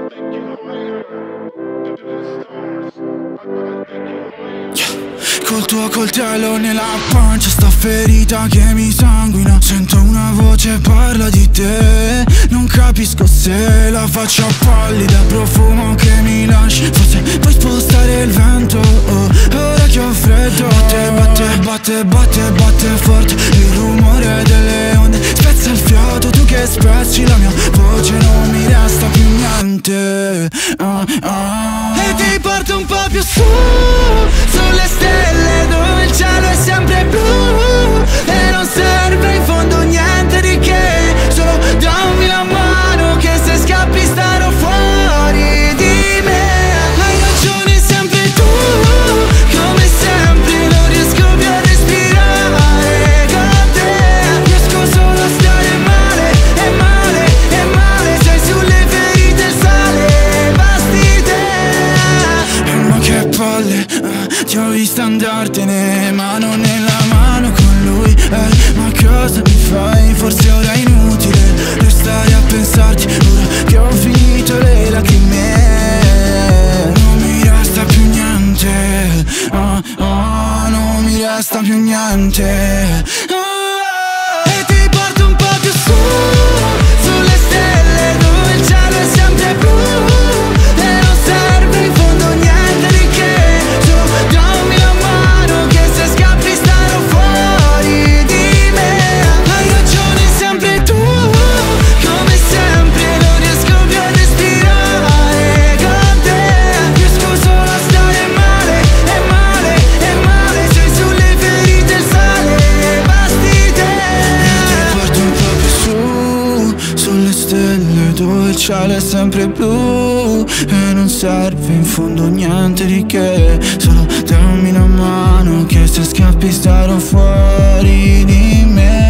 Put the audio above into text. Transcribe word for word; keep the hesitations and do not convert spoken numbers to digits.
Col tuo coltello nella pancia, sta ferita che mi sanguina. Sento una voce parla di te, non capisco se la faccia pallida, profumo che mi lasci. Forse puoi spostare il vento, oh, ora che ho freddo. Batte, batte, batte, batte, batte forte il rumore delle onde, spezza il fiato, tu che spezzi la mia voce, non mi resta più niente. ah, ah. E ti porto un po' più su, sulle stelle dove il cielo è sempre blu, e non serve in fondo niente di che, solo dammi la mano che se scappi starò fuori di me. Hai ragione sempre tu, come sempre non riesco più a respirare con te. Riesco solo a stare male, e male, e male, sei sulle ferite il sale, basti te. E ma che palle, uh, ti ho visto andartene, mano nella mano con lui, eh, ma cosa mi fai? Forse ora è inutile restare a pensarti, ora che ho finito le lacrime. Non mi resta più niente, oh, oh, non mi resta più niente. oh, E ti porto un po' più su, sulle stelle dove il cielo è sempre blu, e non serve in fondo niente di che, solo dammi la mano che se scappi starò fuori di me. Hai ragione sempre tu, come sempre non riesco più a respirare con te. Riesco solo a stare male, e male, e male, sei sulle ferite il sale, basti te. E ti porto un po' più su, sulle stelle dove il cielo è sempre blu, e non serve in fondo niente di che, solo dammi una mano che se scappi starò fuori di me.